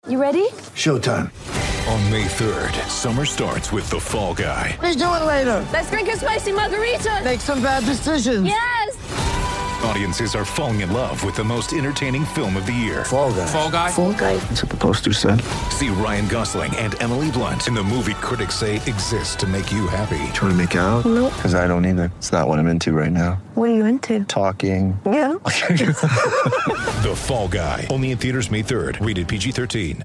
You ready? Showtime. On May 3rd, summer starts with The Fall Guy. Let's do it later. Let's drink a spicy margarita. Make some bad decisions. Yes! Audiences are falling in love with the most entertaining film of the year. Fall Guy. Fall Guy? Fall guy. That's what the poster said. See Ryan Gosling and Emily Blunt in the movie critics say exists to make you happy. Trying to make it out? Nope. Because I don't either. It's not what I'm into right now. What are you into? Talking. Yeah. The Fall Guy. Only in theaters May 3rd. Rated PG-13.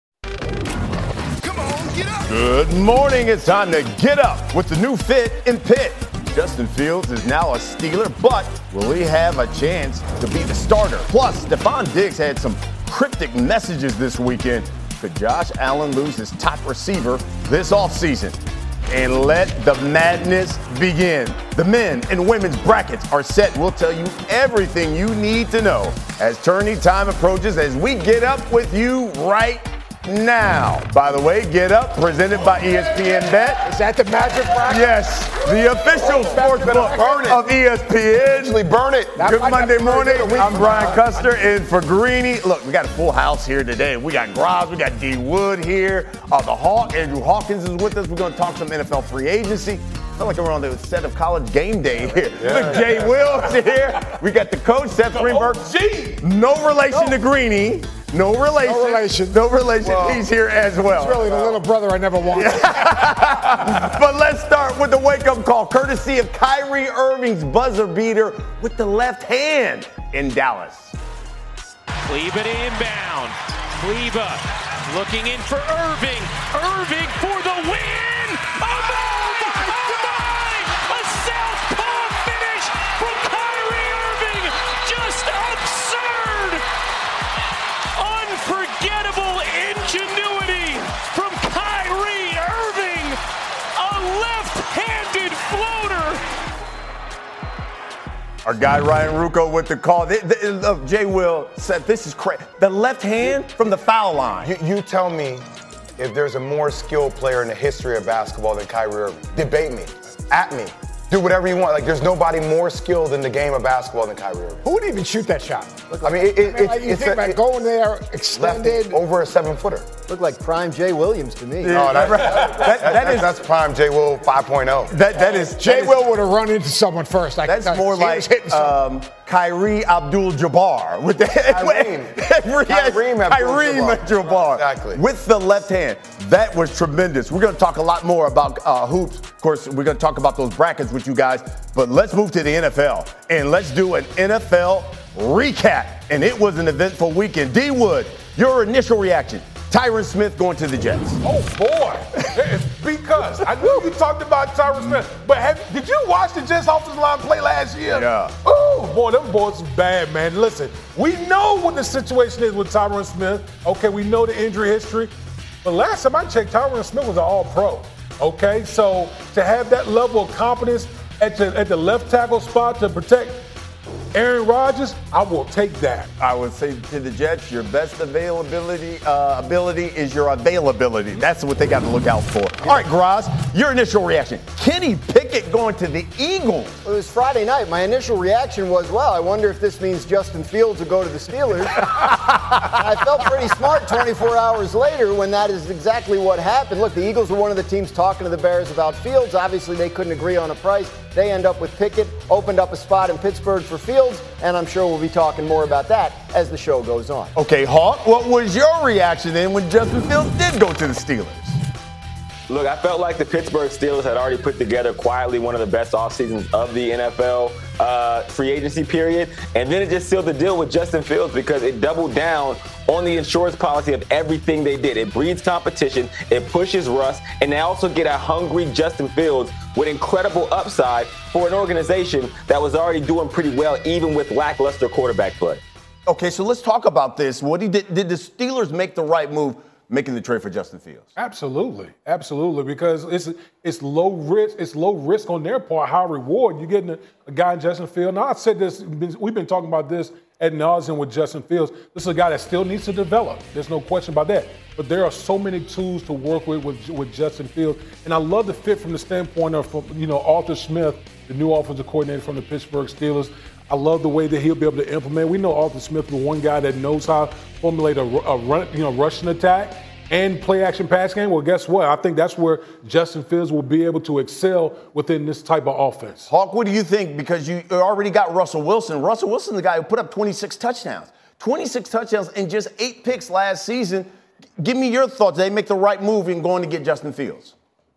Good morning. It's time to get up with the new fit in Pitt. Justin Fields is now a Steeler, but will he have a chance to be the starter? Plus, Stephon Diggs had some cryptic messages this weekend. Could Josh Allen lose his top receiver this offseason? And let the madness begin. The men and women's brackets are set. We'll tell you everything you need to know as tourney time approaches as we get up with you right now. By the way, Get Up, presented by ESPN Bet. Is that the magic bracket? Yes, the official sports book of ESPN. Actually, burn it. Good Monday morning. I'm Brian Custer in for Greeny. Look, we got a full house here today. We got Groz, we got D. Wood here. The Hawk, Andrew Hawkins is with us. We're going to talk some NFL free agency. I feel like we're on the set of College Game Day here. Look, Jay Wills here. We got the coach, Seth Greenberg. No relation to Greeny. No relation. Well, he's here as well. It's really the little brother I never wanted. But let's start with the wake-up call, courtesy of Kyrie Irving's buzzer beater with the left hand in Dallas. Kleba to inbound. Kleba looking in for Irving. Irving for the win. Oh my! A southpaw finish from Kyrie Irving. Just absurd. Unforgettable ingenuity from Kyrie Irving. A left-handed floater. Our guy Ryan Rucco with the call. Jay Will said this is crazy. The left hand from the foul line. You tell me if there's a more skilled player in the history of basketball than Kyrie Irving. Debate me. At me. Do whatever you want. Like, there's nobody more skilled in the game of basketball than Kyrie Irving. Who would even shoot that shot? I mean, you think about going there, extended. Over a 7-footer. Looked like prime Jay Williams to me. No, that's prime Jay Will 5.0. That is Jay Will would have run into someone first. That's more like Kyrie Abdul-Jabbar with the Kareem Abdul-Jabbar. Exactly. With the left hand. That was tremendous. We're going to talk a lot more about hoops. Of course, we're going to talk about those brackets with you guys. But let's move to the NFL. And let's do an NFL recap. And it was an eventful weekend. D. Wood, your initial reaction. Tyron Smith going to the Jets. Oh, boy. Because I know you talked about Tyron Smith, but did you watch the Jets offensive line play last year? Yeah. Oh, boy, them boys is bad, man. Listen, we know what the situation is with Tyron Smith. Okay, we know the injury history. But last time I checked, Tyron Smith was an all-pro. Okay, so to have that level of confidence at the left tackle spot to protect Aaron Rodgers, I will take that. I would say to the Jets, your best ability is your availability. That's what they got to look out for. All right, Groz, your initial reaction. Kenny Pickett going to the Eagles. It was Friday night. My initial reaction was, well, I wonder if this means Justin Fields will go to the Steelers. I felt pretty smart 24 hours later when that is exactly what happened. Look, the Eagles were one of the teams talking to the Bears about Fields. Obviously, they couldn't agree on a price. They end up with Pickett, opened up a spot in Pittsburgh for Fields, and I'm sure we'll be talking more about that as the show goes on. Okay, Hawk, what was your reaction then when Justin Fields did go to the Steelers? Look, I felt like the Pittsburgh Steelers had already put together quietly one of the best off seasons of the NFL free agency period. And then it just sealed the deal with Justin Fields because it doubled down on the insurance policy of everything they did. It breeds competition, it pushes rust, and they also get a hungry Justin Fields with incredible upside for an organization that was already doing pretty well, even with lackluster quarterback play. Okay, so let's talk about this. Did the Steelers make the right move making the trade for Justin Fields? Absolutely, because it's low risk. It's low risk on their part, high reward. You're getting a guy in Justin Fields. Now I said this. We've been talking about this ad nauseum with Justin Fields. This is a guy that still needs to develop. There's no question about that. But there are so many tools to work with Justin Fields, and I love the fit from the standpoint of Arthur Smith, the new offensive coordinator from the Pittsburgh Steelers. I love the way that he'll be able to implement. We know Arthur Smith is one guy that knows how to formulate a rushing attack and play action pass game. Well, guess what? I think that's where Justin Fields will be able to excel within this type of offense. Hawk, what do you think? Because you already got Russell Wilson. Russell Wilson's the guy who put up 26 touchdowns. 26 touchdowns and just 8 picks last season. Give me your thoughts. They make the right move in going to get Justin Fields.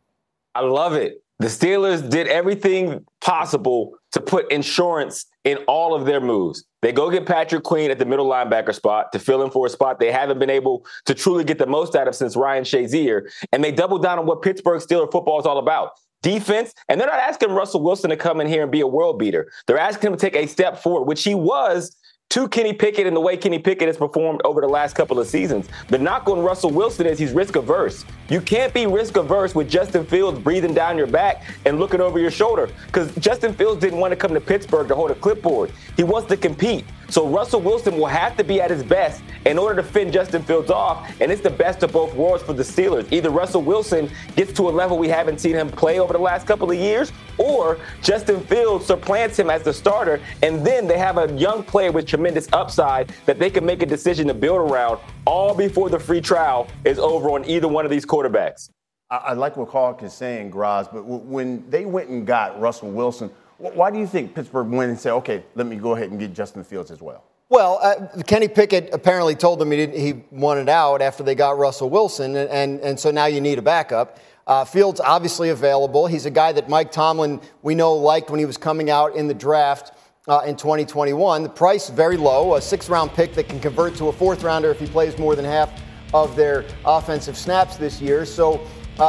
I love it. The Steelers did everything possible to put insurance in all of their moves. They go get Patrick Queen at the middle linebacker spot to fill in for a spot they haven't been able to truly get the most out of since Ryan Shazier. And they double down on what Pittsburgh Steelers football is all about. Defense. And they're not asking Russell Wilson to come in here and be a world beater. They're asking him to take a step forward, which he was to Kenny Pickett and the way Kenny Pickett has performed over the last couple of seasons. The knock on Russell Wilson is he's risk averse. You can't be risk averse with Justin Fields breathing down your back and looking over your shoulder, because Justin Fields didn't want to come to Pittsburgh to hold a clipboard. He wants to compete. So Russell Wilson will have to be at his best in order to fend Justin Fields off, and it's the best of both worlds for the Steelers. Either Russell Wilson gets to a level we haven't seen him play over the last couple of years, or Justin Fields supplants him as the starter, and then they have a young player with tremendous upside that they can make a decision to build around all before the free trial is over on either one of these quarterbacks. I like what Hawk is saying, Graz, but when they went and got Russell Wilson, why do you think Pittsburgh went and said, okay, let me go ahead and get Justin Fields as well? Well, Kenny Pickett apparently told them he wanted out after they got Russell Wilson, and so now you need a backup. Fields obviously available. He's a guy that Mike Tomlin, we know, liked when he was coming out in the draft in 2021. The price very low, a 6th-round pick that can convert to a 4th-rounder if he plays more than half of their offensive snaps this year. So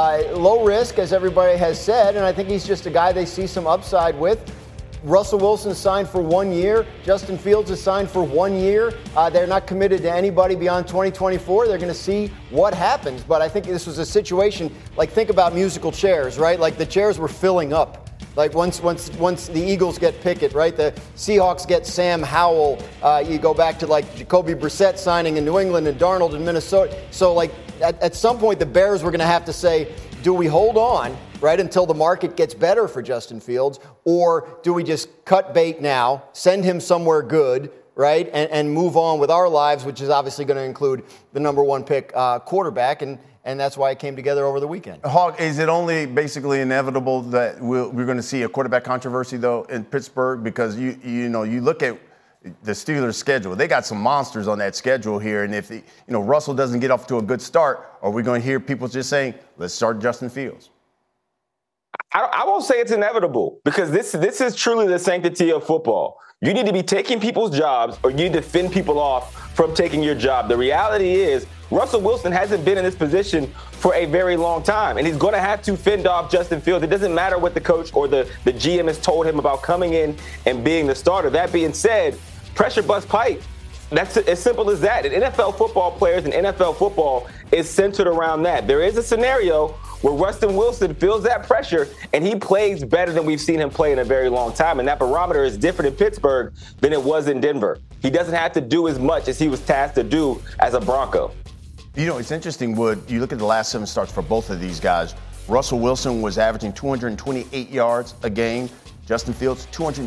low risk, as everybody has said, and I think he's just a guy they see some upside with. Russell Wilson signed for 1 year. Justin Fields is signed for 1 year. They're not committed to anybody beyond 2024. They're going to see what happens. But I think this was a situation, like, think about musical chairs, right? Like, the chairs were filling up. Like, once the Eagles get Pickett, right? The Seahawks get Sam Howell. You go back to, like, Jacoby Brissett signing in New England and Darnold in Minnesota. So, like, at some point, the Bears were going to have to say, do we hold on, right, until the market gets better for Justin Fields, or do we just cut bait now, send him somewhere good, right, and move on with our lives, which is obviously going to include the number 1 pick quarterback, and that's why it came together over the weekend. Hawk, is it only basically inevitable that we're going to see a quarterback controversy, though, in Pittsburgh? Because, you look at the Steelers' schedule. They got some monsters on that schedule here, and if Russell doesn't get off to a good start, are we going to hear people just saying, let's start Justin Fields? I won't say it's inevitable, because this is truly the sanctity of football. You need to be taking people's jobs, or you need to fend people off from taking your job. The reality is Russell Wilson hasn't been in this position for a very long time, and he's going to have to fend off Justin Fields. It doesn't matter what the coach or the GM has told him about coming in and being the starter. That being said, pressure bust pipe. That's as simple as that. And NFL football players and NFL football is centered around that. There is a scenario where Russell Wilson feels that pressure and he plays better than we've seen him play in a very long time. And that barometer is different in Pittsburgh than it was in Denver. He doesn't have to do as much as he was tasked to do as a Bronco. It's interesting, Wood. You look at the last 7 starts for both of these guys. Russell Wilson was averaging 228 yards a game. Justin Fields,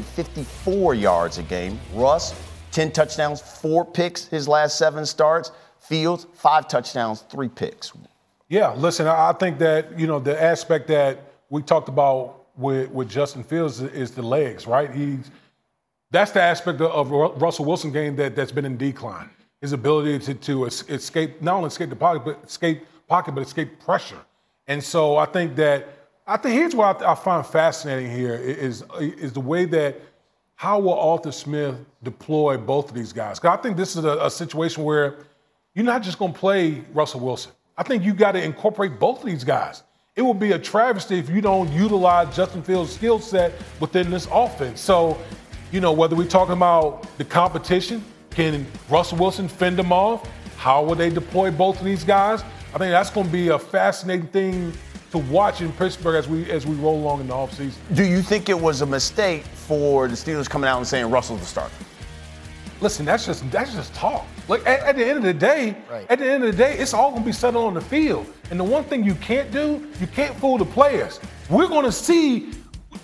254 yards a game. Russ, 10 touchdowns, 4 picks his last 7 starts. Fields, 5 touchdowns, 3 picks. Yeah, listen, I think that, the aspect that we talked about with Justin Fields is the legs, right? That's the aspect of Russell Wilson's game that's been in decline. His ability to escape, not only escape the pocket, but escape pressure. And so I think here's what I find fascinating here is the way that how will Arthur Smith deploy both of these guys? Because I think this is a situation where you're not just going to play Russell Wilson. I think you got to incorporate both of these guys. It would be a travesty if you don't utilize Justin Fields' skill set within this offense. So, whether we're talking about the competition, can Russell Wilson fend them off? How will they deploy both of these guys? I think that's going to be a fascinating thing to watch in Pittsburgh as we roll along in the offseason. Do you think it was a mistake for the Steelers coming out and saying Russell's the starter? Listen, that's just talk. Like at the end of the day, it's all going to be settled on the field. And the one thing you can't do, you can't fool the players. We're going to see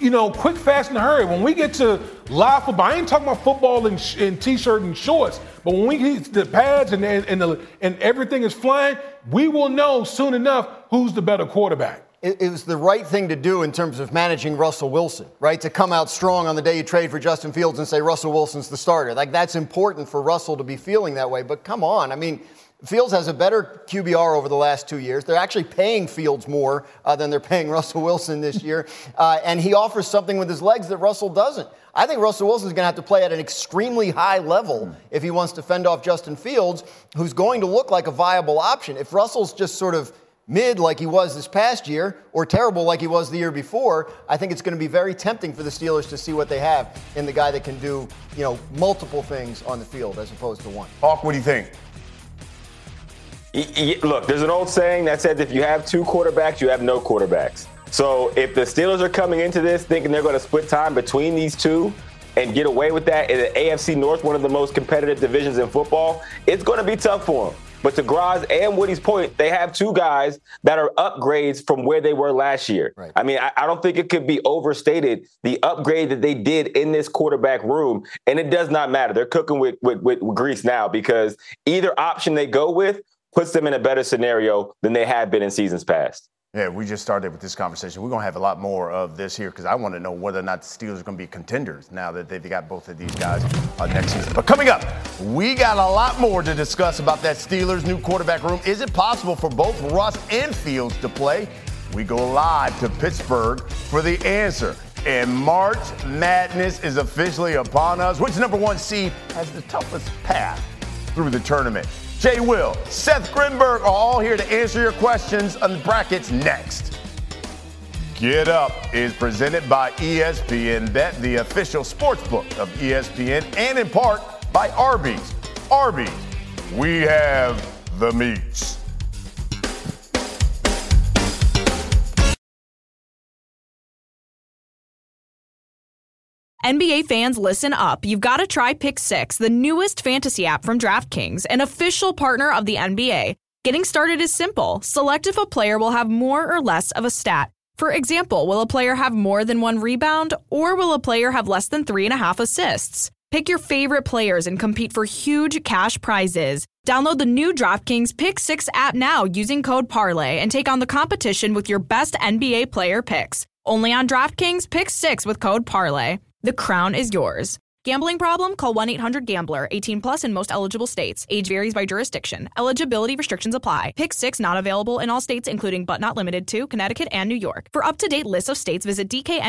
quick, fast, and hurry. When we get to live football, I ain't talking about football in T-shirt and shorts, but when we get to the pads and everything is flying, we will know soon enough who's the better quarterback. It was the right thing to do in terms of managing Russell Wilson, right? To come out strong on the day you trade for Justin Fields and say Russell Wilson's the starter. Like, that's important for Russell to be feeling that way. But come on, I mean, Fields has a better QBR over the last 2 years. They're actually paying Fields more than they're paying Russell Wilson this year. And he offers something with his legs that Russell doesn't. I think Russell Wilson's going to have to play at an extremely high level if he wants to fend off Justin Fields, who's going to look like a viable option. If Russell's just sort of mid like he was this past year or terrible like he was the year before, I think it's going to be very tempting for the Steelers to see what they have in the guy that can do, multiple things on the field as opposed to one. Hawk, what do you think? Look, there's an old saying that says if you have two quarterbacks, you have no quarterbacks. So if the Steelers are coming into this thinking they're going to split time between these two and get away with that in the AFC North, one of the most competitive divisions in football, it's going to be tough for them. But to Graz and Woody's point, they have two guys that are upgrades from where they were last year. Right. I mean, I don't think it could be overstated, the upgrade that they did in this quarterback room. And it does not matter. They're cooking with grease now because either option they go with puts them in a better scenario than they have been in seasons past. Yeah, we just started with this conversation. We're going to have a lot more of this here because I want to know whether or not the Steelers are going to be contenders now that they've got both of these guys next season. But coming up, we got a lot more to discuss about that Steelers' new quarterback room. Is it possible for both Russ and Fields to play? We go live to Pittsburgh for the answer. And March Madness is officially upon us. Which number one seed has the toughest path through the tournament? Jay Will, Seth Grinberg are all here to answer your questions on the brackets next. Get Up is presented by ESPN Bet, the official sportsbook of ESPN, and in part by Arby's. Arby's, we have the meats. NBA fans, listen up. You've got to try Pick 6, the newest fantasy app from DraftKings, an official partner of the NBA. Getting started is simple. Select if a player will have more or less of a stat. For example, will a player have more than 1 rebound, or will a player have less than 3.5 assists? Pick your favorite players and compete for huge cash prizes. Download the new DraftKings Pick 6 app now using code PARLAY and take on the competition with your best NBA player picks. Only on DraftKings Pick 6 with code PARLAY. The crown is yours. Gambling problem? Call 1-800-GAMBLER. 18 plus in most eligible states. Age varies by jurisdiction. Eligibility restrictions apply. Pick 6 not available in all states, including but not limited to Connecticut and New York. For up-to-date lists of states, visit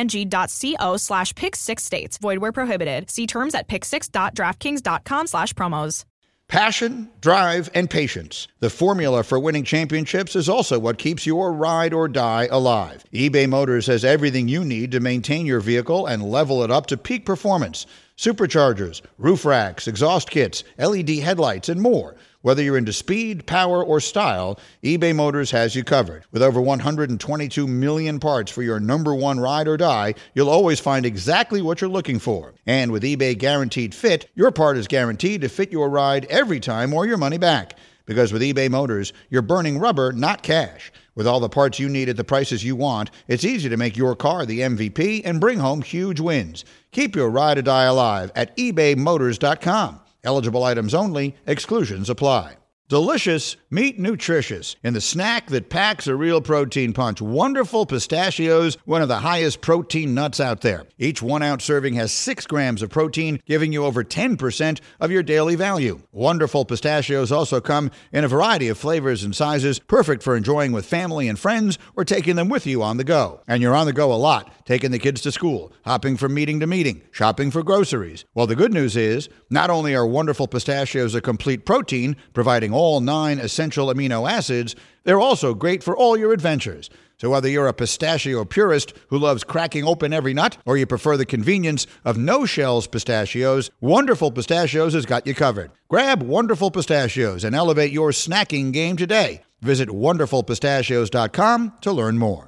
dkng.co/pick6states. Void where prohibited. See terms at pick6.draftkings.com/promos. Passion, drive, and patience. The formula for winning championships is also what keeps your ride or die alive. eBay Motors has everything you need to maintain your vehicle and level it up to peak performance. Superchargers, roof racks, exhaust kits, LED headlights, and more. Whether you're into speed, power, or style, eBay Motors has you covered. With over 122 million parts for your number one ride or die, you'll always find exactly what you're looking for. And with eBay Guaranteed Fit, your part is guaranteed to fit your ride every time or your money back. Because with eBay Motors, you're burning rubber, not cash. With all the parts you need at the prices you want, it's easy to make your car the MVP and bring home huge wins. Keep your ride or die alive at ebaymotors.com. Eligible items only. Exclusions apply. Delicious, meet nutritious in the snack that packs a real protein punch. Wonderful Pistachios, one of the highest protein nuts out there. Each 1-ounce serving has 6 grams of protein, giving you over 10% of your daily value. Wonderful Pistachios also come in a variety of flavors and sizes, perfect for enjoying with family and friends or taking them with you on the go. And you're on the go a lot, taking the kids to school, hopping from meeting to meeting, shopping for groceries. Well, the good news is, not only are Wonderful Pistachios a complete protein, providing all 9 essential amino acids, they're also great for all your adventures. So whether you're a pistachio purist who loves cracking open every nut, or you prefer the convenience of no-shells pistachios, Wonderful Pistachios has got you covered. Grab Wonderful Pistachios and elevate your snacking game today. Visit wonderfulpistachios.com to learn more.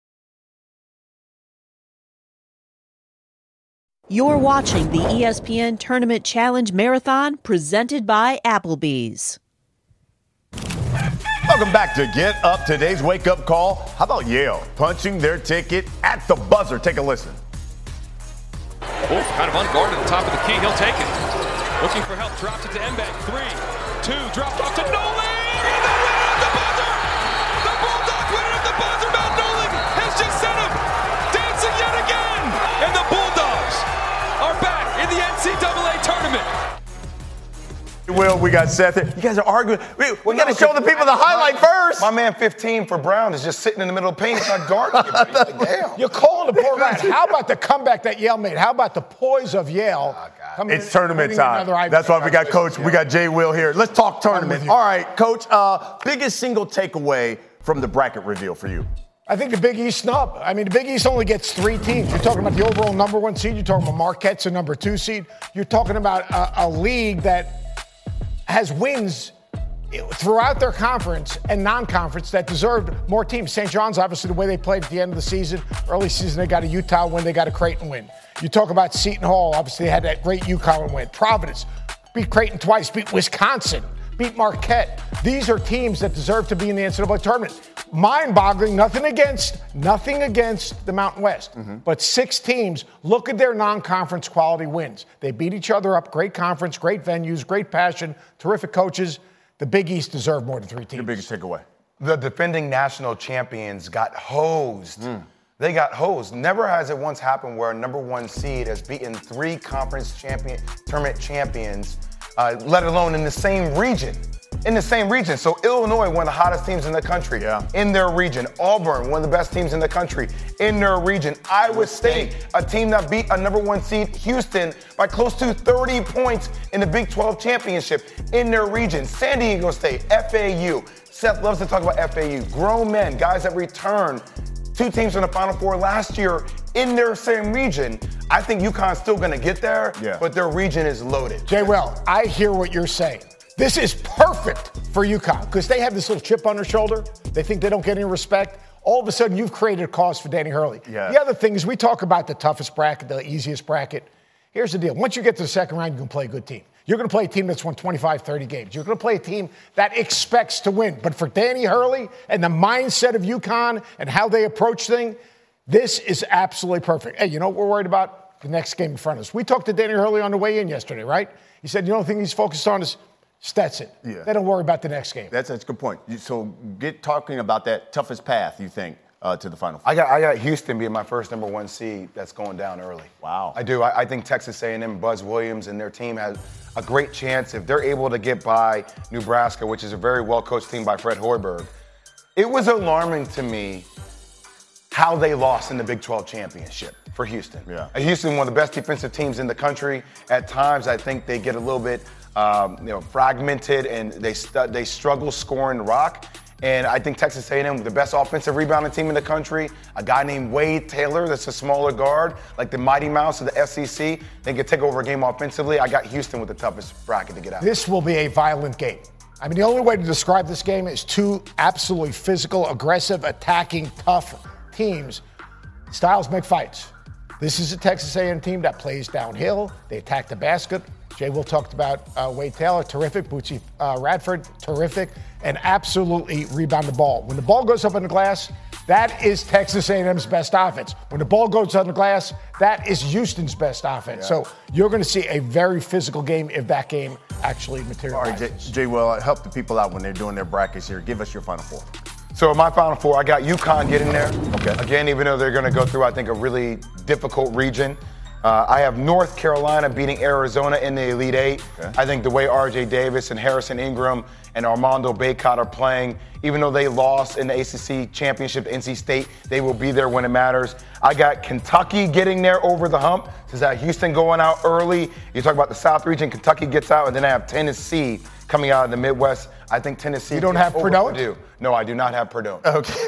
You're watching the ESPN Tournament Challenge Marathon presented by Applebee's. Welcome back to Get Up. Today's wake-up call. How about Yale punching their ticket at the buzzer? Take a listen. Wolf kind of unguarded at the top of the key. He'll take it. Looking for help. Drops it to Mbek. 3, 2. Dropped off to Nolan. And the winner at the buzzer. The Bulldogs winner at the buzzer. Matt Nolan has just sent him dancing yet again. And the Bulldogs are back in the NCAA tournament. Will, we got Seth here. You guys are arguing. We got to show the people the highlight first. My man 15 for Brown is just sitting in the middle of the paint. It's not guarding him. Like, damn. You're calling the poor guy. How about the comeback that Yale made? How about the poise of Yale? It's tournament time. That's why we got Coach. We got Jay Will here. Let's talk tournament. All right, Coach. Biggest single takeaway from the bracket reveal for you? I think the Big East snub. I mean, the Big East only gets 3 teams. You're talking about the overall number 1 seed. You're talking about Marquette's a number 2 seed. You're talking about a league that has wins throughout their conference and non-conference that deserved more teams. St. John's, obviously, the way they played at the end of the season. Early season, they got a Utah win. They got a Creighton win. You talk about Seton Hall. Obviously, they had that great UConn win. Providence beat Creighton twice, beat Wisconsin, beat Marquette. These are teams that deserve to be in the NCAA tournament. Mind-boggling, nothing against the Mountain West. But 6 teams, look at their non-conference quality wins. They beat each other up. Great conference, great venues, great passion, terrific coaches. The Big East deserve more than 3 teams. Your biggest takeaway? The defending national champions got hosed. They got hosed. Never has it once happened where a number 1 seed has beaten 3 conference tournament champions, let alone in the same region. So Illinois, one of the hottest teams in the country, in their region. Auburn, one of the best teams in the country, in their region. Iowa State, a team that beat a number 1 seed, Houston, by close to 30 points in the Big 12 championship in their region. San Diego State, FAU. Seth loves to talk about FAU. Grown men, guys that returned 2 teams from the Final Four last year in their same region. I think UConn's still going to get there, but their region is loaded. Jay, well, I hear what you're saying. This is perfect for UConn because they have this little chip on their shoulder. They think they don't get any respect. All of a sudden, you've created a cause for Danny Hurley. The other thing is we talk about the toughest bracket, the easiest bracket. Here's the deal. Once you get to the second round, you can play a good team. You're going to play a team that's won 25, 30 games. You're going to play a team that expects to win. But for Danny Hurley and the mindset of UConn and how they approach things, this is absolutely perfect. Hey, you know what we're worried about? The next game in front of us. We talked to Danny Hurley on the way in yesterday, right? He said, the only thing he's focused on is Stetson. They don't worry about the next game. That's a good point. So get talking about that toughest path, you think, to the Final Four. I got Houston being my first number 1 seed that's going down early. Wow. I do. I think Texas A&M, Buzz Williams, and their team has a great chance if they're able to get by Nebraska, which is a very well-coached team by Fred Hoiberg. It was alarming to me how they lost in the Big 12 championship for Houston. Houston, one of the best defensive teams in the country. At times, I think they get a little bit fragmented, and they struggle scoring the rock. And I think Texas A&M, the best offensive rebounding team in the country, a guy named Wade Taylor that's a smaller guard, like the Mighty Mouse of the SEC, they can take over a game offensively. I got Houston with the toughest bracket to get out. This will be a violent game. I mean, the only way to describe this game is 2 absolutely physical, aggressive, attacking, tough teams. Styles make fights. This is a Texas A&M team that plays downhill. They attack the basket. Jay Will talked about Wade Taylor, terrific. Bootsy Radford, terrific. And absolutely rebound the ball. When the ball goes up on the glass, that is Texas A&M's best offense. When the ball goes on the glass, that is Houston's best offense. So you're going to see a very physical game if that game actually materializes. All right, Jay Will, help the people out when they're doing their brackets here. Give us your Final Four. So my Final Four, I got UConn getting there. Okay. Again, even though they're going to go through, I think, a really difficult region. I have North Carolina beating Arizona in the Elite Eight. I think the way R.J. Davis and Harrison Ingram and Armando Bacot are playing, even though they lost in the ACC championship to NC State, they will be there when it matters. I got Kentucky getting there over the hump. Since that Houston going out early. You talk about the South region, Kentucky gets out, and then I have Tennessee coming out of the Midwest. I think Tennessee. You don't have Purdue? Purdue. No, I do not have Purdue. Okay.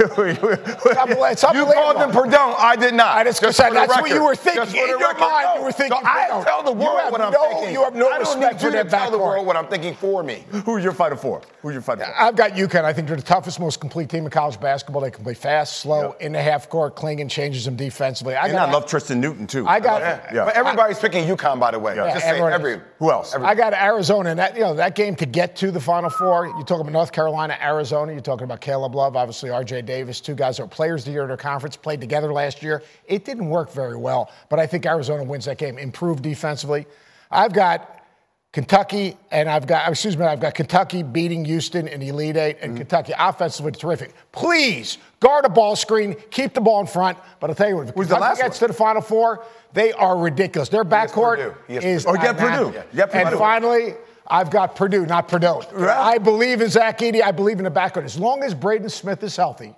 You called them Purdue. I did not. That's what you were thinking. In your mind, you were thinking. So I tell the world what I'm thinking. You have no respect for that backcourt. Tell the world what I'm thinking for me. Who's your Final Four? I've got UConn. I think they're the toughest, most complete team in college basketball. They can play fast, slow, in the half court. Clingan changes them defensively. I love Tristan Newton, too. But everybody's picking UConn, by the way. Just say every. Who else? I got Arizona, and that game to get to the Final Four. you're talking about North Carolina, Arizona. You're talking about Caleb Love, obviously R.J. Davis, two guys that were players of the year in their conference, played together last year. It didn't work very well, but I think Arizona wins that game. Improved defensively. I've got Kentucky, and I've got Kentucky beating Houston in the Elite Eight, and Kentucky offensively terrific. Please guard a ball screen, keep the ball in front. But I'll tell you what, if Kentucky gets to the Final Four, they are ridiculous. Their backcourt is Purdue. And finally, I've got Purdue, not Purdue. Right. I believe in Zach Edey. I believe in the backcourt. As long as Braden Smith is healthy,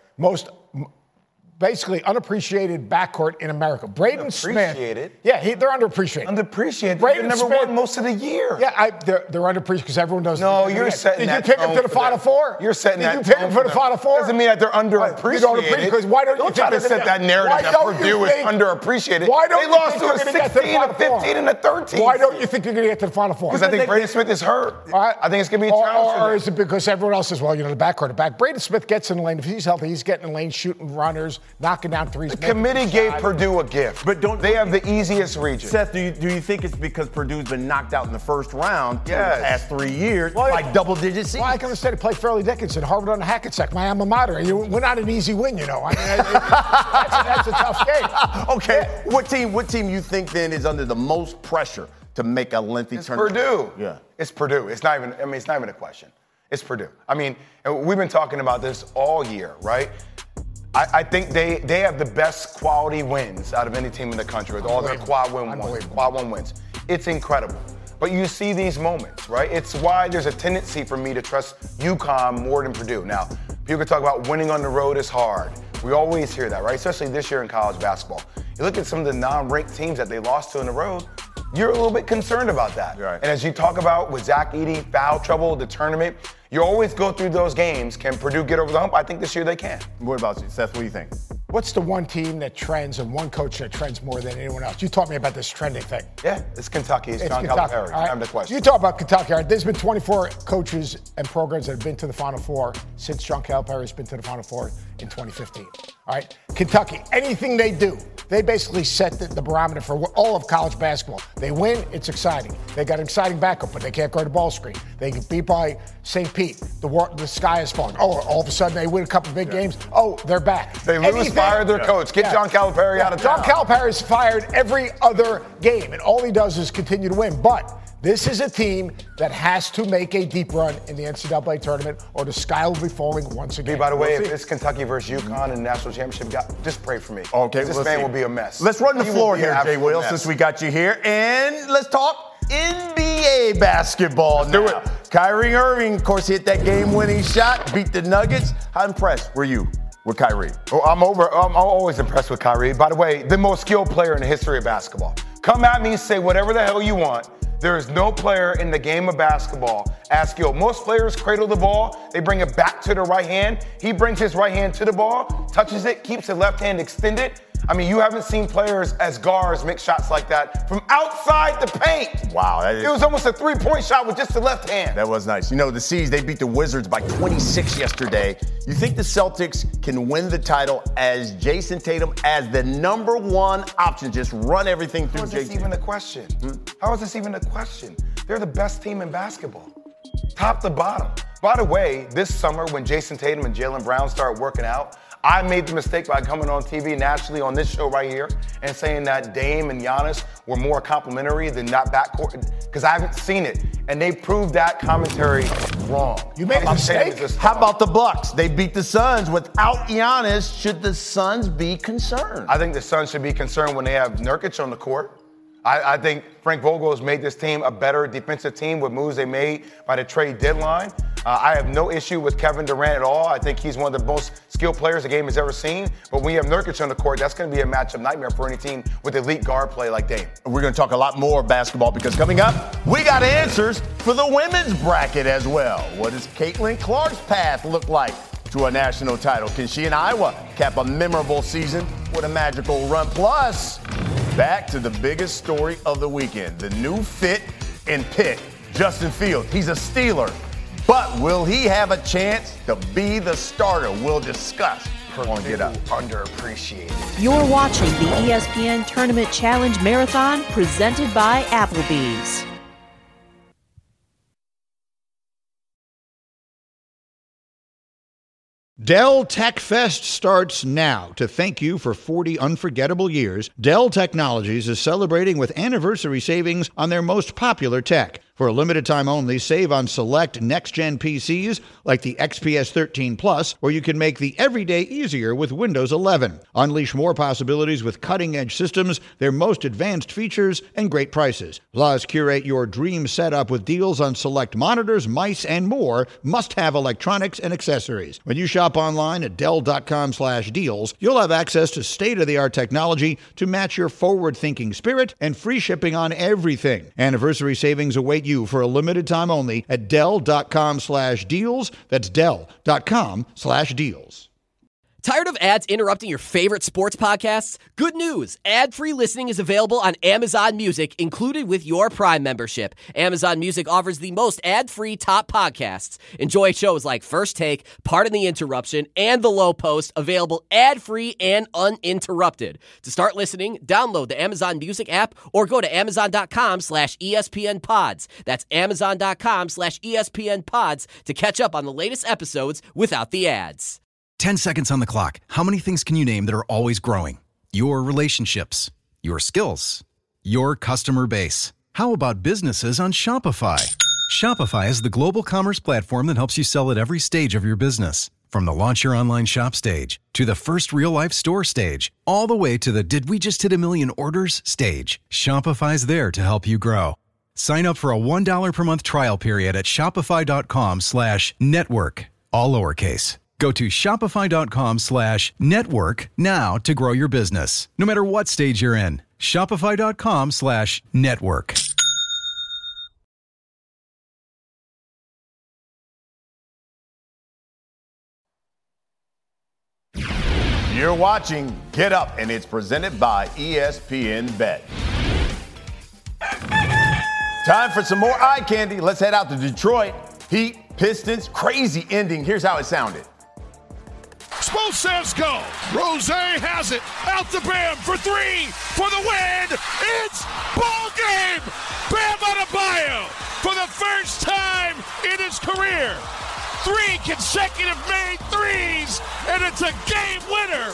basically unappreciated backcourt in America. Braden Smith. Yeah, they're underappreciated. Underappreciated. Braden never Smith won most of the year. Yeah, they're underappreciated because everyone knows. No, you're setting that. Did you pick them to the Final Four? You're setting that. Did you pick them for the Final Four? Doesn't mean that they're underappreciated. Because why don't try to set that narrative that Purdue is underappreciated. They lost to a 16, a 15, and a 13. Why don't you think they're going to get to the Final Four? Because I think Braden Smith is hurt. I think it's going to be a challenge. Or is it because everyone else says, well, the backcourt. Braden Smith gets in the lane. If he's healthy, he's getting in the lane, shooting runners, knocking down threes. The committee gave Purdue a gift, but don't they have the easiest region? Seth, do you think it's because Purdue's been knocked out in the first round for the past 3 years by double-digit seeds? Well, I can understand to play Fairleigh Dickinson, Harvard on the Hackensack, my alma mater. We're not an easy win, I mean, that's a tough game. Okay, what team you think then is under the most pressure to make a lengthy tournament? Purdue. Yeah, it's Purdue. It's not even a question. It's Purdue. I mean, we've been talking about this all year, right? I think they have the best quality wins out of any team in the country with all their quad one wins. It's incredible. But you see these moments, right? It's why there's a tendency for me to trust UConn more than Purdue. Now, people can talk about winning on the road is hard. We always hear that, right? Especially this year in college basketball. You look at some of the non-ranked teams that they lost to on the road, you're a little bit concerned about that. Right. And as you talk about with Zach Edey, foul trouble, the tournament, you always go through those games. Can Purdue get over the hump? I think this year they can. What about you, Seth? What do you think? What's the one team that trends and one coach that trends more than anyone else? You taught me about this trending thing. Yeah, it's Kentucky. It's John Calipari. Right. I'm the question. You talk about Kentucky. Right? There's been 24 coaches and programs that have been to the Final Four since John Calipari has been to the Final Four in 2015. All right, Kentucky, anything they do, they basically set the barometer for all of college basketball. They win, it's exciting. They got an exciting backup, but they can't guard the ball screen. They get beat by St. Pete. The sky is falling. Oh, all of a sudden they win a couple of big games. Oh, they're back. They lose, fire their coach. Get John Calipari out of town. John Calipari is fired every other game, and all he does is continue to win. But this is a team that has to make a deep run in the NCAA tournament, or the sky will be falling once again. Hey, by the way, if it's Kentucky versus UConn in the national championship, just pray for me. Okay, this man will be a mess. Let's run the floor here, Jay Will, since we got you here, and let's talk NBA basketball. Let's do it. Kyrie Irving, of course, hit that game-winning shot, beat the Nuggets. How impressed were you with Kyrie? Oh, I'm always impressed with Kyrie. By the way, the most skilled player in the history of basketball. Come at me, say whatever the hell you want. There is no player in the game of basketball as skilled. Most players cradle the ball, they bring it back to the right hand. He brings his right hand to the ball, touches it, keeps the left hand extended. I mean, you haven't seen players as guards make shots like that from outside the paint. Wow. It was almost a three-point shot with just the left hand. That was nice. The C's, they beat the Wizards by 26 yesterday. You think the Celtics can win the title as Jason Tatum as the number one option? Just run everything through Jason. How is this even a question? How is this even a question? They're the best team in basketball, top to bottom. By the way, this summer when Jason Tatum and Jaylen Brown started working out, I made the mistake by coming on TV nationally on this show right here and saying that Dame and Giannis were more complimentary than that backcourt, because I haven't seen it. And they proved that commentary wrong. You made a mistake? How about the Bucks? They beat the Suns without Giannis. Should the Suns be concerned? I think the Suns should be concerned when they have Nurkic on the court. I think Frank Vogel has made this team a better defensive team with moves they made by the trade deadline. I have no issue with Kevin Durant at all. I think he's one of the most skilled players the game has ever seen. But when you have Nurkic on the court, that's going to be a matchup nightmare for any team with elite guard play like Dame. We're going to talk a lot more basketball because coming up, we got answers for the women's bracket as well. What does Caitlin Clark's path look like to a national title? Can she and Iowa cap a memorable season with a magical run? Plus, back to the biggest story of the weekend, the new fit in Pitt, Justin Fields. He's a Steeler, but will he have a chance to be the starter? We'll discuss on Get Up. Underappreciated. You're watching the ESPN Tournament Challenge Marathon presented by Applebee's. Dell Tech Fest starts now. To thank you for 40 unforgettable years, Dell Technologies is celebrating with anniversary savings on their most popular tech. For a limited time only, save on select next-gen PCs like the XPS 13 Plus, where you can make the everyday easier with Windows 11. Unleash more possibilities with cutting-edge systems, their most advanced features, and great prices. Plus, curate your dream setup with deals on select monitors, mice, and more must-have electronics and accessories. When you shop online at Dell.com/deals, you'll have access to state-of-the-art technology to match your forward-thinking spirit and free shipping on everything. Anniversary savings await you for a limited time only at Dell.com/deals. That's Dell.com/deals. Tired of ads interrupting your favorite sports podcasts? Good news! Ad-free listening is available on Amazon Music, included with your Prime membership. Amazon Music offers the most ad-free top podcasts. Enjoy shows like First Take, Pardon the Interruption, and The Low Post, available ad-free and uninterrupted. To start listening, download the Amazon Music app or go to Amazon.com/ESPN Pods. That's Amazon.com/ESPN Pods to catch up on the latest episodes without the ads. 10 seconds on the clock. How many things can you name that are always growing? Your relationships, your skills, your customer base. How about businesses on Shopify? Shopify is the global commerce platform that helps you sell at every stage of your business. From the launch your online shop stage, to the first real-life store stage, all the way to the did we just hit a million orders stage. Shopify's there to help you grow. Sign up for a $1 per month trial period at shopify.com/network, all lowercase. Go to shopify.com/network now to grow your business, no matter what stage you're in. Shopify.com/network. You're watching Get Up, and it's presented by ESPN Bet. Time for some more eye candy. Let's head out to Detroit. Heat, Pistons, crazy ending. Here's how it sounded. Spo says go. Rose has it. Out to Bam for three for the win. It's ball game. Bam Adebayo for the first time in his career. 3 consecutive made threes, and it's a game winner.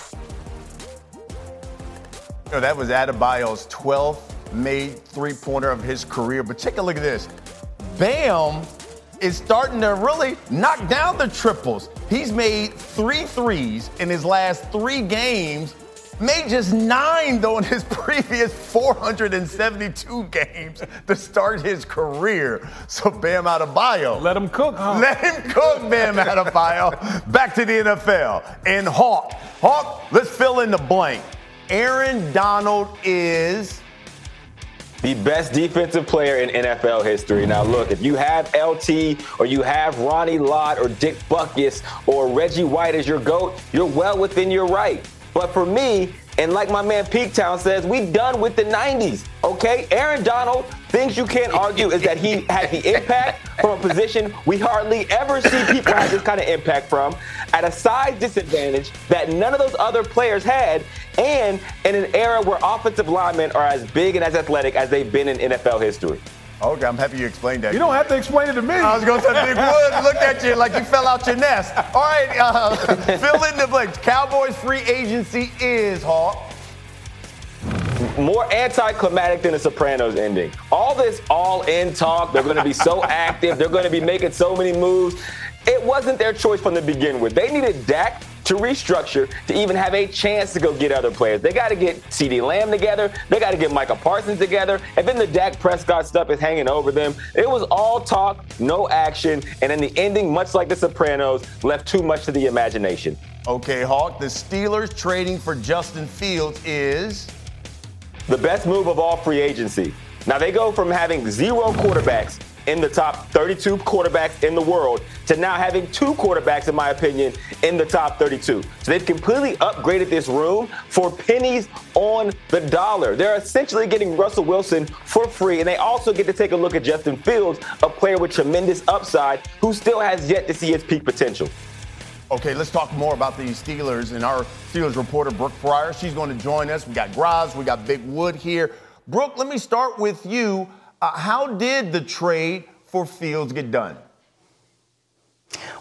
You know, that was Adebayo's 12th made three-pointer of his career. But take a look at this. Bam is starting to really knock down the triples. He's made 3 threes in his last 3 games, made just 9, though, in his previous 472 games to start his career. So Bam Adebayo. Let him cook, huh? Let him cook, Bam Adebayo. Back to the NFL. And Hawk, let's fill in the blank. Aaron Donald is the best defensive player in NFL history. Now, look, if you have LT or you have Ronnie Lott or Dick Butkus or Reggie White as your GOAT, you're well within your right. But for me, and like my man Peaktown says, we done with the 90s, okay? Aaron Donald, things you can't argue is that he had the impact from a position we hardly ever see people have this kind of impact from, at a size disadvantage that none of those other players had, and in an era where offensive linemen are as big and as athletic as they've been in NFL history. Okay, I'm happy you explained that. You don't have to explain it to me. I was going to say, Big Wood, look at you like you fell out your nest. All right, fill in the blanks. Cowboys free agency is, Hawk. More anticlimactic than the Sopranos ending. All this all-in talk, they're going to be so active, they're going to be making so many moves. It wasn't their choice from the begin with. They needed Dak to restructure to even have a chance to go get other players. They got to get CeeDee Lamb together. They got to get Micah Parsons together. And then the Dak Prescott stuff is hanging over them. It was all talk, no action. And in the ending, much like the Sopranos, left too much to the imagination. Okay, Hawk, the Steelers trading for Justin Fields is the best move of all free agency. Now, they go from having 0 quarterbacks in the top 32 quarterbacks in the world to now having 2 quarterbacks, in my opinion, in the top 32. So they've completely upgraded this room for pennies on the dollar. They're essentially getting Russell Wilson for free, and they also get to take a look at Justin Fields, a player with tremendous upside who still has yet to see his peak potential. Okay, let's talk more about the Steelers and our Steelers reporter, Brooke Fryer. She's going to join us. We got Graz, we got Big Wood here. Brooke, let me start with you. How did the trade for Fields get done?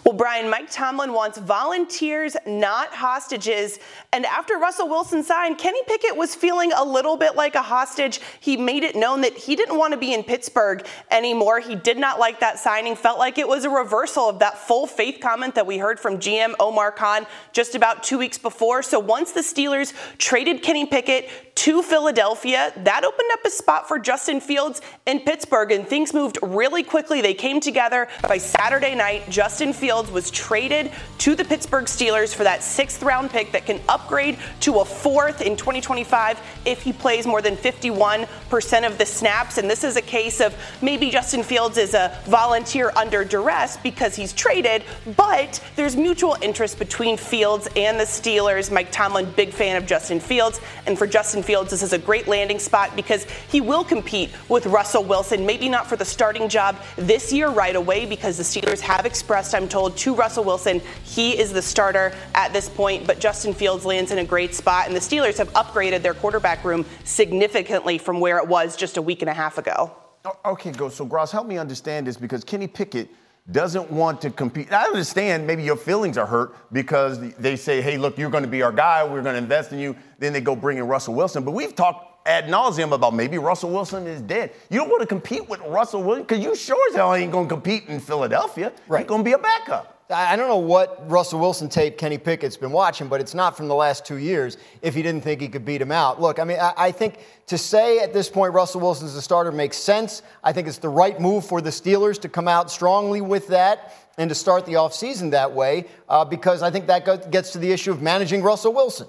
Well, Brian, Mike Tomlin wants volunteers, not hostages. And after Russell Wilson signed, Kenny Pickett was feeling a little bit like a hostage. He made it known that he didn't want to be in Pittsburgh anymore. He did not like that signing, felt like it was a reversal of that full faith comment that we heard from GM Omar Khan just about 2 weeks before. So once the Steelers traded Kenny Pickett to Philadelphia, that opened up a spot for Justin Fields in Pittsburgh, and things moved really quickly. They came together by Saturday night. Justin Fields was traded to the Pittsburgh Steelers for that 6th-round pick that can upgrade to a 4th in 2025 if he plays more than 51% of the snaps. And this is a case of maybe Justin Fields is a volunteer under duress because he's traded, but there's mutual interest between Fields and the Steelers. Mike Tomlin, big fan of Justin Fields, and for Justin Fields, this is a great landing spot because he will compete with Russell Wilson, maybe not for the starting job this year right away because the Steelers have expressed, I'm told, to Russell Wilson, he is the starter at this point, but Justin Fields lands in a great spot, and the Steelers have upgraded their quarterback room significantly from where it was just a week and a half ago. Okay, so Gross, help me understand this because Kenny Pickett doesn't want to compete. I understand maybe your feelings are hurt because they say, hey, look, you're going to be our guy. We're going to invest in you. Then they go bring in Russell Wilson. But we've talked ad nauseum about maybe Russell Wilson is dead. You don't want to compete with Russell Wilson because you sure as hell ain't going to compete in Philadelphia. Right. You're going to be a backup. I don't know what Russell Wilson tape Kenny Pickett's been watching, but it's not from the last 2 years if he didn't think he could beat him out. Look, I mean, I think to say at this point Russell Wilson's the starter makes sense. I think it's the right move for the Steelers to come out strongly with that and to start the offseason that way because I think that gets to the issue of managing Russell Wilson.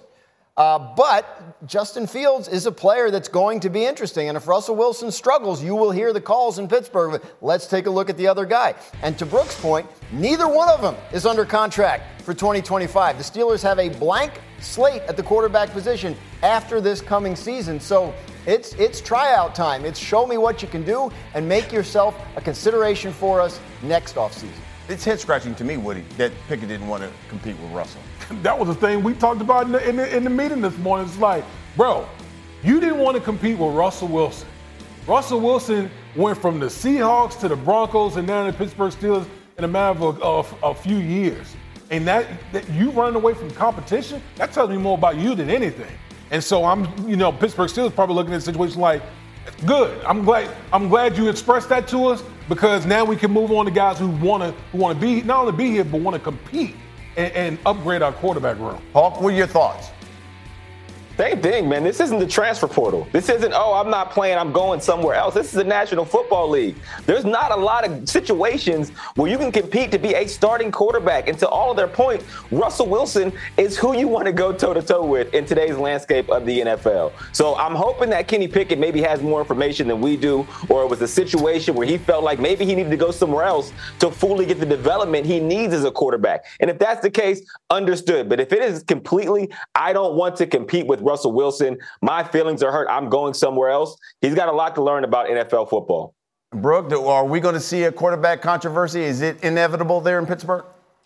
But Justin Fields is a player that's going to be interesting. And if Russell Wilson struggles, you will hear the calls in Pittsburgh. Let's take a look at the other guy. And to Brooks' point, neither one of them is under contract for 2025. The Steelers have a blank slate at the quarterback position after this coming season. So it's tryout time. It's show me what you can do and make yourself a consideration for us next offseason. It's head-scratching to me, Woody, that Pickett didn't want to compete with Russell. That was the thing we talked about in the meeting this morning. It's like, bro, you didn't want to compete with Russell Wilson. Russell Wilson went from the Seahawks to the Broncos and now the Pittsburgh Steelers in a matter of a few years. And that you running away from competition, that tells me more about you than anything. And so Pittsburgh Steelers probably looking at the situation like, good. I'm glad you expressed that to us because now we can move on to guys who want to be not only be here but want to compete and upgrade our quarterback room. Hawk, what are your thoughts? Same thing, man. This isn't the transfer portal. This isn't, I'm not playing, I'm going somewhere else. This is the National Football League. There's not a lot of situations where you can compete to be a starting quarterback. And to all of their point, Russell Wilson is who you want to go toe-to-toe with in today's landscape of the NFL. So I'm hoping that Kenny Pickett maybe has more information than we do, or it was a situation where he felt like maybe he needed to go somewhere else to fully get the development he needs as a quarterback. And if that's the case, understood. But if it is completely, I don't want to compete with Russell Wilson, my feelings are hurt, I'm going somewhere else, he's got a lot to learn about NFL football. Brooke, are we going to see a quarterback controversy? Is it inevitable there in Pittsburgh?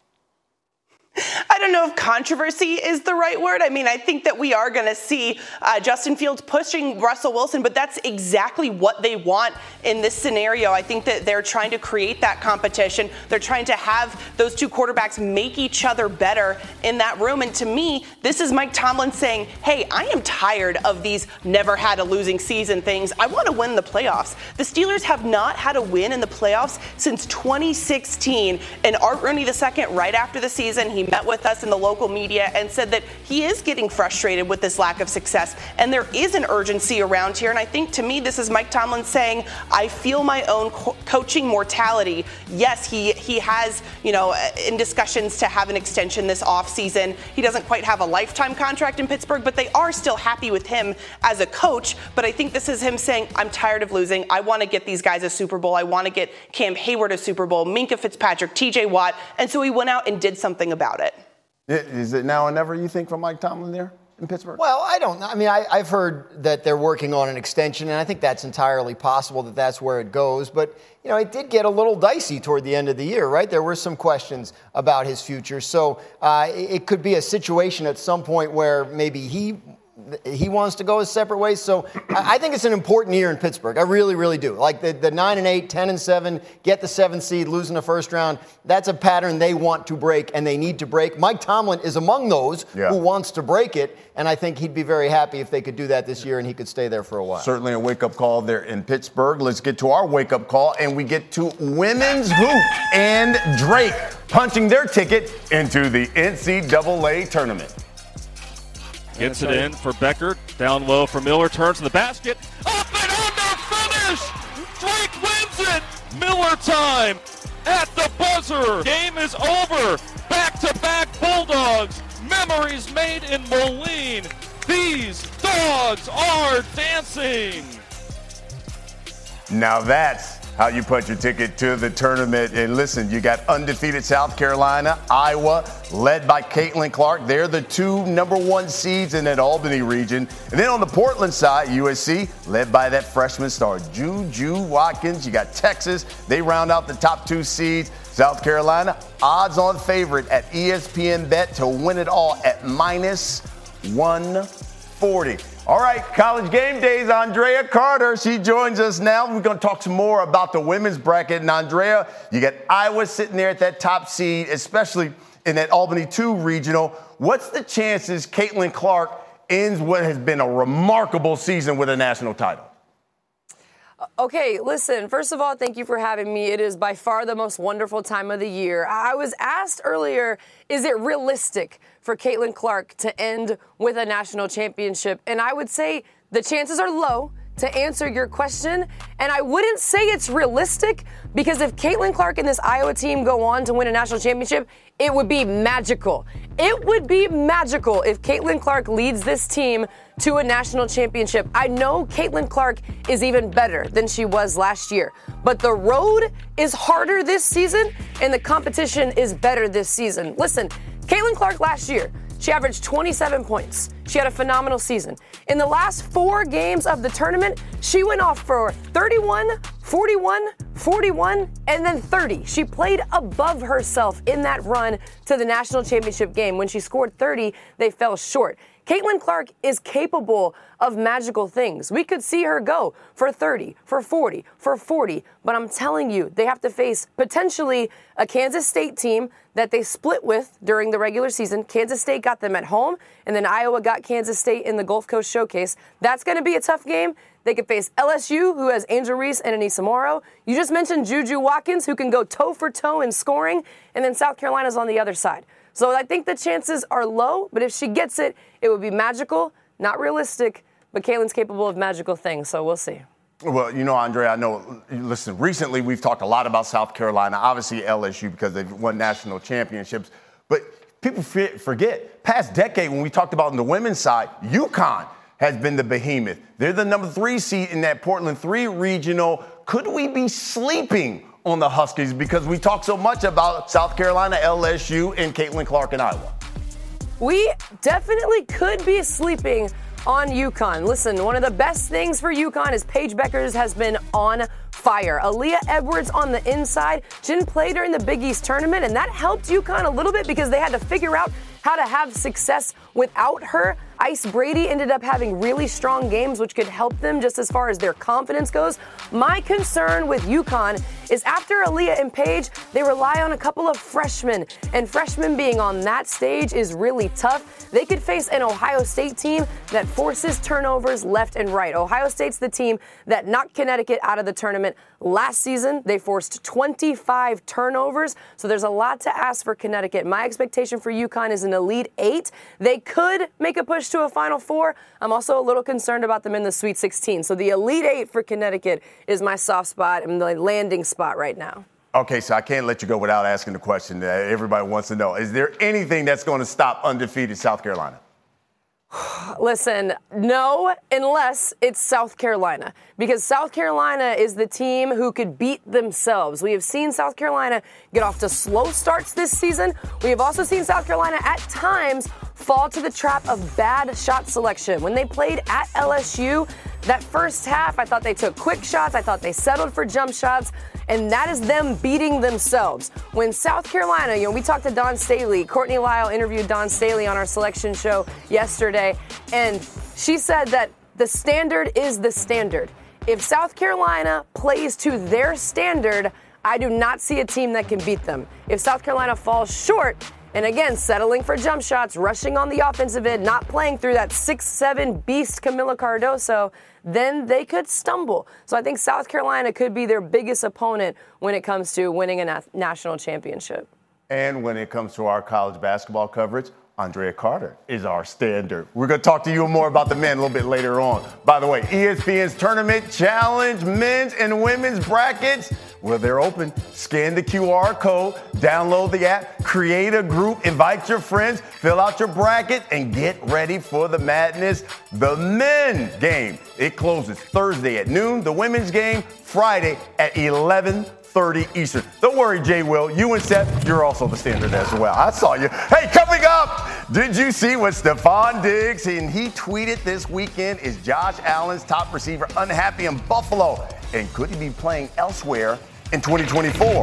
I don't know if controversy is the right word. I mean, I think that we are going to see Justin Fields pushing Russell Wilson, but that's exactly what they want in this scenario. I think that they're trying to create that competition. They're trying to have those two quarterbacks make each other better in that room. And to me, this is Mike Tomlin saying, hey, I am tired of these never had a losing season things. I want to win the playoffs. The Steelers have not had a win in the playoffs since 2016. And Art Rooney II, right after the season, he met with us in the local media and said that he is getting frustrated with this lack of success and there is an urgency around here. And I think to me, this is Mike Tomlin saying, I feel my own coaching mortality. Yes, he has, in discussions to have an extension this offseason. He doesn't quite have a lifetime contract in Pittsburgh, but they are still happy with him as a coach. But I think this is him saying, I'm tired of losing. I want to get these guys a Super Bowl. I want to get Cam Hayward a Super Bowl, Minkah Fitzpatrick, TJ Watt. And so he went out and did something about it. Is it now or never, you think, from Mike Tomlin there in Pittsburgh? Well, I don't know. I mean, I've heard that they're working on an extension, and I think that's entirely possible that that's where it goes. But, it did get a little dicey toward the end of the year, right? There were some questions about his future. So it could be a situation at some point where maybe he he wants to go his separate ways. So I think it's an important year in Pittsburgh. I really, really do. Like the 9-8, 10-7, get the 7th seed, losing the first round. That's a pattern they want to break and they need to break. Mike Tomlin is among those who wants to break it, and I think he'd be very happy if they could do that this year and he could stay there for a while. Certainly a wake-up call there in Pittsburgh. Let's get to our wake-up call, and we get to women's hoop and Drake punching their ticket into the NCAA tournament. Gets it in for Becker. Down low for Miller. Turns to the basket. Up and under finish. Drake wins it. Miller time at the buzzer. Game is over. Back-to-back Bulldogs. Memories made in Moline. These dogs are dancing. Now that's how you punch your ticket to the tournament. And listen, you got undefeated South Carolina, Iowa, led by Caitlin Clark. They're the 2 number 1 seeds in that Albany region. And then on the Portland side, USC, led by that freshman star, Juju Watkins. You got Texas. They round out the top 2 seeds. South Carolina, odds-on favorite at ESPN Bet to win it all at minus 140. All right, College Game Days, Andrea Carter. She joins us now. We're going to talk some more about the women's bracket. And Andrea, you got Iowa sitting there at that top seed, especially in that Albany 2 regional. What's the chances Caitlin Clark ends what has been a remarkable season with a national title? Okay, listen, first of all, thank you for having me. It is by far the most wonderful time of the year. I was asked earlier, is it realistic for Caitlin Clark to end with a national championship? And I would say the chances are low to answer your question. And I wouldn't say it's realistic because if Caitlin Clark and this Iowa team go on to win a national championship, it would be magical. It would be magical if Caitlin Clark leads this team to a national championship. I know Caitlin Clark is even better than she was last year, but the road is harder this season and the competition is better this season. Listen, Caitlin Clark last year, she averaged 27 points. She had a phenomenal season. In the last 4 games of the tournament, she went off for 31, 41, 41, and then 30. She played above herself in that run to the national championship game. When she scored 30, they fell short. Caitlin Clark is capable of magical things. We could see her go for 30, for 40, for 40, but I'm telling you, they have to face potentially a Kansas State team that they split with during the regular season. Kansas State got them at home, and then Iowa got Kansas State in the Gulf Coast Showcase. That's going to be a tough game. They could face LSU, who has Angel Reese and Anissa Morrow. You just mentioned Juju Watkins, who can go toe-for-toe in scoring, and then South Carolina's on the other side. So I think the chances are low, but if she gets it, it would be magical, not realistic, but Caitlin's capable of magical things, so we'll see. Well, you know, Andrea, I know, listen, recently we've talked a lot about South Carolina, obviously LSU because they've won national championships, but people forget, past decade when we talked about on the women's side, UConn has been the behemoth. They're the number 3 seed in that Portland 3 regional. Could we be sleeping on the Huskies because we talk so much about South Carolina, LSU, and Caitlin Clark in Iowa? We definitely could be sleeping on UConn. Listen, one of the best things for UConn is Paige Beckers has been on fire. Aaliyah Edwards on the inside. She didn't play during the Big East tournament, and that helped UConn a little bit because they had to figure out how to have success without her. Ice Brady ended up having really strong games, which could help them just as far as their confidence goes. My concern with UConn is after Aaliyah and Paige, they rely on a couple of freshmen, and freshmen being on that stage is really tough. They could face an Ohio State team that forces turnovers left and right. Ohio State's the team that knocked Connecticut out of the tournament last season. They forced 25 turnovers, so there's a lot to ask for Connecticut. My expectation for UConn is an Elite 8. They could make a push to a Final Four. I'm also a little concerned about them in the Sweet 16. So the Elite 8 for Connecticut is my soft spot and the landing spot right now. Okay, so I can't let you go without asking the question that everybody wants to know. Is there anything that's going to stop undefeated South Carolina? Listen, no, unless it's South Carolina, because South Carolina is the team who could beat themselves. We have seen South Carolina get off to slow starts this season. We have also seen South Carolina at times fall to the trap of bad shot selection. When they played at LSU, that first half, I thought they took quick shots. I thought they settled for jump shots. And that is them beating themselves. When South Carolina, we talked to Dawn Staley. Courtney Lyle interviewed Dawn Staley on our selection show yesterday. And She said that the standard is the standard. If South Carolina plays to their standard, I do not see a team that can beat them. If South Carolina falls short, and again, settling for jump shots, rushing on the offensive end, not playing through that 6'7" beast Camila Cardoso, then they could stumble. So I think South Carolina could be their biggest opponent when it comes to winning a national championship. And when it comes to our college basketball coverage, Andrea Carter is our standard. We're going to talk to you more about the men a little bit later on. By the way, ESPN's Tournament Challenge men's and women's brackets, well, they're open. Scan the QR code, download the app, create a group, invite your friends, fill out your bracket, and get ready for the madness. The men's game, it closes Thursday at noon. The women's game, Friday at 11:30 Eastern. Don't worry, Jay Will. You and Seth, you're also the standard as well. I saw you. Hey, coming up, did you see what Stephon Diggs, and he tweeted this weekend, is Josh Allen's top receiver unhappy in Buffalo? And could he be playing elsewhere in 2024?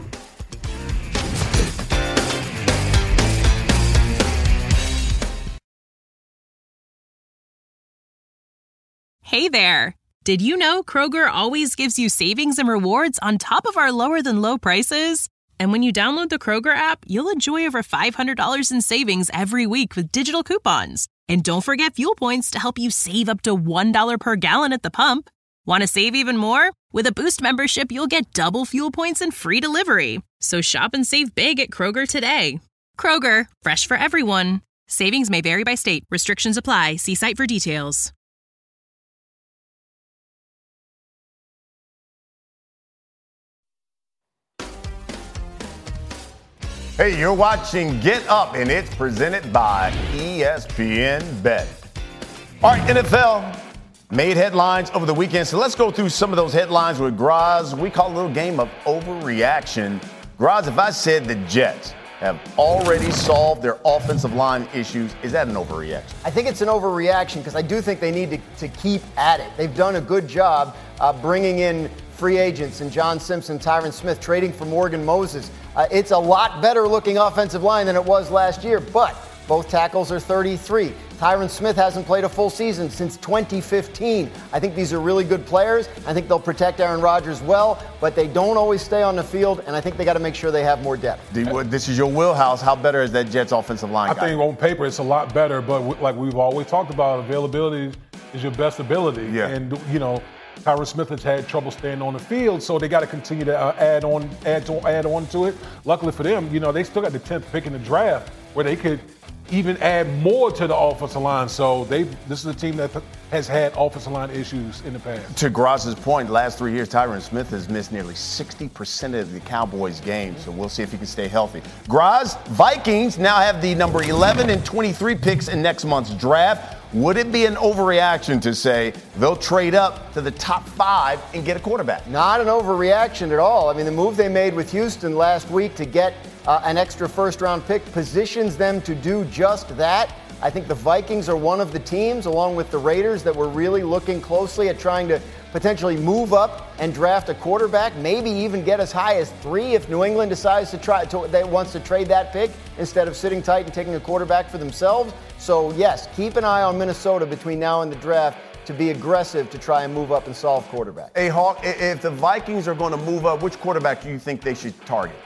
Hey there. Did you know Kroger always gives you savings and rewards on top of our lower than low prices? And when you download the Kroger app, you'll enjoy over $500 in savings every week with digital coupons. And don't forget fuel points to help you save up to $1 per gallon at the pump. Want to save even more? With a Boost membership, you'll get double fuel points and free delivery. So shop and save big at Kroger today. Kroger, fresh for everyone. Savings may vary by state. Restrictions apply. See site for details. Hey, you're watching Get Up, and it's presented by ESPN Bet. All right, NFL made headlines over the weekend, so let's go through some of those headlines with Graz. We call it a little game of overreaction. Graz, if I said the Jets have already solved their offensive line issues, is that an overreaction? I think it's an overreaction because I do think they need to keep at it. They've done a good job bringing in free agents and John Simpson, Tyron Smith, trading for Morgan Moses. It's a lot better looking offensive line than it was last year, but both tackles are 33. Tyron Smith hasn't played a full season since 2015. I think these are really good players. I think they'll protect Aaron Rodgers well, but they don't always stay on the field, and I think they got to make sure they have more depth. This is your wheelhouse. How better is that Jets offensive line? I think on paper it's a lot better, but like we've always talked about, availability is your best ability. Yeah. And, Tyron Smith has had trouble staying on the field, so they got to continue to add on to it. Luckily for them, they still got the 10th pick in the draft where they could even add more to the offensive line. So this is a team that has had offensive line issues in the past. To Graz's point, last 3 years, Tyron Smith has missed nearly 60% of the Cowboys' games, so we'll see if he can stay healthy. Graz, Vikings now have the number 11 and 23 picks in next month's draft. Would it be an overreaction to say they'll trade up to the top 5 and get a quarterback? Not an overreaction at all. I mean, the move they made with Houston last week to get an extra first-round pick positions them to do just that. I think the Vikings are one of the teams, along with the Raiders, that were really looking closely at trying to potentially move up and draft a quarterback, maybe even get as high as 3 if New England decides wants to trade that pick instead of sitting tight and taking a quarterback for themselves. So, yes, keep an eye on Minnesota between now and the draft to be aggressive to try and move up and solve quarterback. Hey, Hawk, if the Vikings are going to move up, which quarterback do you think they should target?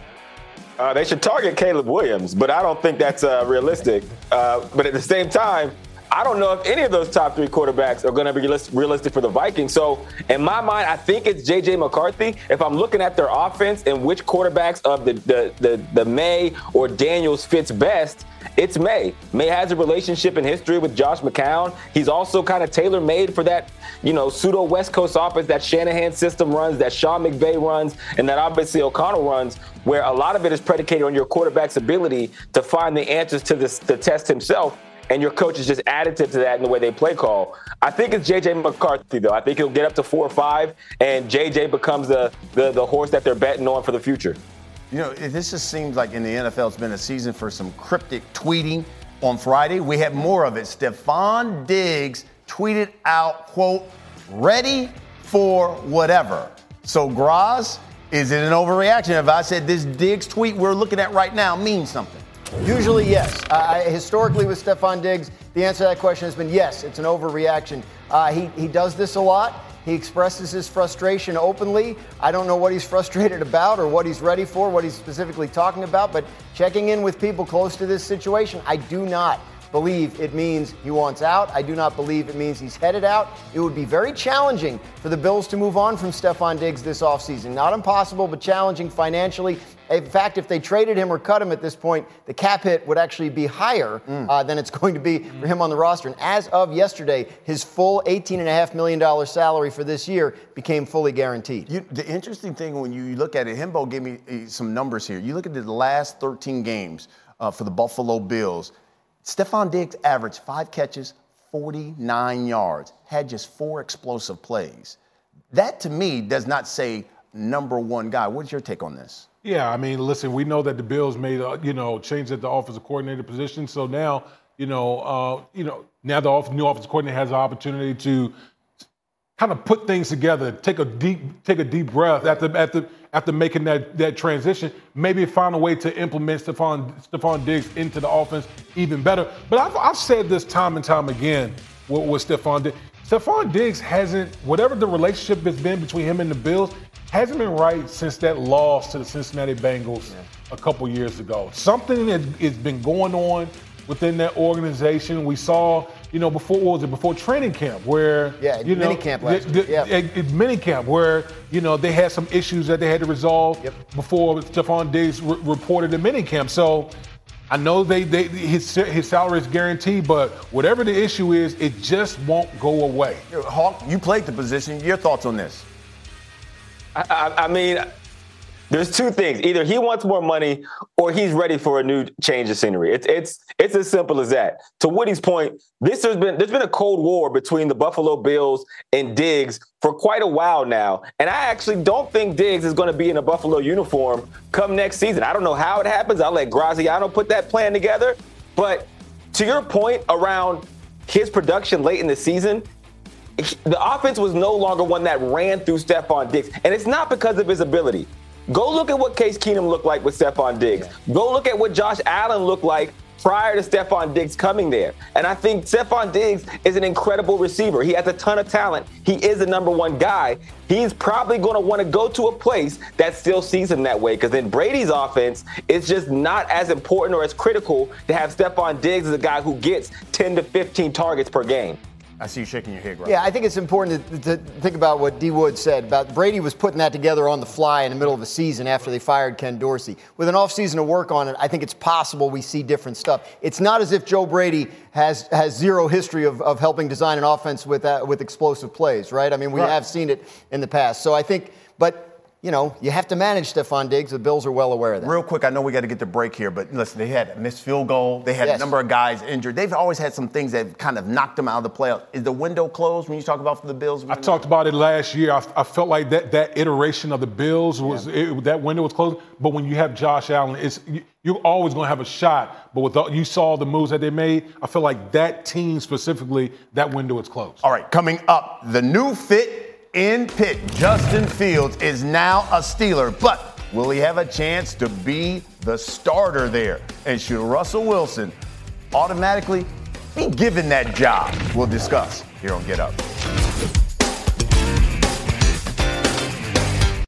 They should target Caleb Williams, but I don't think that's realistic. But at the same time, I don't know if any of those top 3 quarterbacks are going to be realistic for the Vikings. So in my mind, I think it's J.J. McCarthy. If I'm looking at their offense and which quarterbacks of the May or Daniels fits best, it's May. May has a relationship and history with Josh McCown. He's also kind of tailor-made for that, pseudo West Coast offense that Shanahan system runs, that Sean McVay runs, and that obviously O'Connell runs, where a lot of it is predicated on your quarterback's ability to find the answers to the test himself. And your coach is just additive to that in the way they play call. I think it's J.J. McCarthy, though. I think he'll get up to 4 or 5, and J.J. becomes the horse that they're betting on for the future. This just seems like in the NFL it's been a season for some cryptic tweeting. On Friday, we had more of it. Stephon Diggs tweeted out, quote, "ready for whatever." So, Graz, is it an overreaction if I said this Diggs tweet we're looking at right now means something? Usually, yes. Historically with Stephon Diggs, The answer to that question has been yes, it's an overreaction. He does this a lot. He expresses his frustration openly. I don't know what he's frustrated about or what he's ready for, what he's specifically talking about, but checking in with people close to this situation, I do not believe it means he wants out. I do not believe it means he's headed out. It would be very challenging for the Bills to move on from Stefon Diggs this offseason. Not impossible, but challenging financially. In fact, if they traded him or cut him at this point, the cap hit would actually be higher than it's going to be for him on the roster. And as of yesterday, his full $18.5 million salary for this year became fully guaranteed. The interesting thing when you look at it, Himbo gave me some numbers here. You look at the last 13 games for the Buffalo Bills. Stefon Diggs averaged 5 catches, 49 yards, had just 4 explosive plays. That, to me, does not say number one guy. What's your take on this? Yeah, I mean, listen, we know that the Bills made change at the offensive coordinator position. So now, now the new offensive coordinator has an opportunity to kind of put things together, take a deep breath after making that transition. Maybe find a way to implement Stefon Diggs into the offense even better. But I've said this time and time again with Stefon Diggs. Stefon Diggs hasn't, whatever the relationship has been between him and the Bills, hasn't been right since that loss to the Cincinnati Bengals a couple years ago. Something has been going on within that organization. We saw, before training camp where minicamp last year. Minicamp where they had some issues that they had to resolve before Stefon Diggs reported in minicamp. So I know his salary is guaranteed, but whatever the issue is, it just won't go away. Hawk, you played the position. Your thoughts on this? I mean, there's two things. Either he wants more money or he's ready for a new change of scenery. It's as simple as that. To Woody's point, there's been a cold war between the Buffalo Bills and Diggs for quite a while now. And I actually don't think Diggs is going to be in a Buffalo uniform come next season. I don't know how it happens. I'll let Graziano put that plan together. But to your point around his production late in the season, the offense was no longer one that ran through Stefon Diggs. And it's not because of his ability. Go look at what Case Keenum looked like with Stefon Diggs. Go look at what Josh Allen looked like prior to Stefon Diggs coming there. And I think Stefon Diggs is an incredible receiver. He has a ton of talent. He is the number one guy. He's probably going to want to go to a place that still sees him that way, because in Brady's offense, it's just not as important or as critical to have Stefon Diggs as a guy who gets 10 to 15 targets per game. I see you shaking your head, Rob. Yeah, I think it's important to think about what D. Wood said about Brady was putting that together on the fly in the middle of a season after they fired Ken Dorsey. With an offseason to work on it, I think it's possible we see different stuff. It's not as if Joe Brady has zero history of helping design an offense with explosive plays, right? I mean, we have seen it in the past. So I think, but you have to manage Stefon Diggs. The Bills are well aware of that. Real quick, I know we got to get the break here, but listen, they had a missed field goal. They had a number of guys injured. They've always had some things that kind of knocked them out of the playoffs. Is the window closed when you talk about for the Bills? I talked about it last year. I felt like that iteration of the Bills that window was closed. But when you have Josh Allen, you're always going to have a shot. But you saw the moves that they made. I feel like that team specifically, that window is closed. All right, coming up, the new fit in Pitt, Justin Fields is now a Steeler, but will he have a chance to be the starter there? And should Russell Wilson automatically be given that job? We'll discuss here on Get Up.